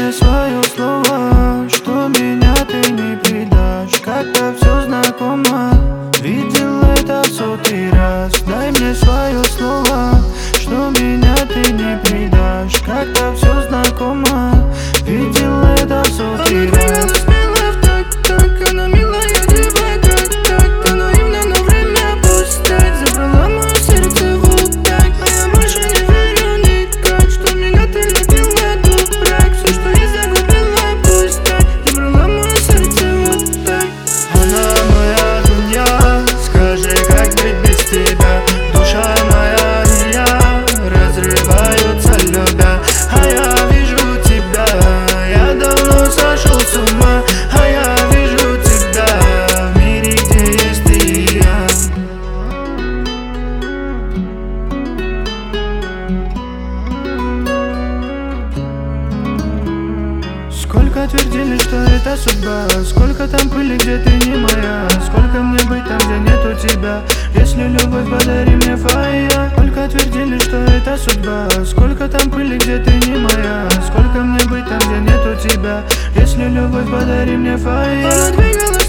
мне свое слово, что меня ты не предашь. Как-то все знакомо, видел это в сотый раз. Дай мне свое слово, что меня ты не предашь. Как-то все знакомо, видел это в сотый раз. Сколько твердили, что это судьба, сколько там пыли, где ты не моя. Сколько мне быть там, где нету тебя, если любовь, подари мне фая. Сколько твердили, что это судьба, сколько там пыли, где ты не моя. Сколько мне быть там, где нету тебя, если любовь, подари мне фая.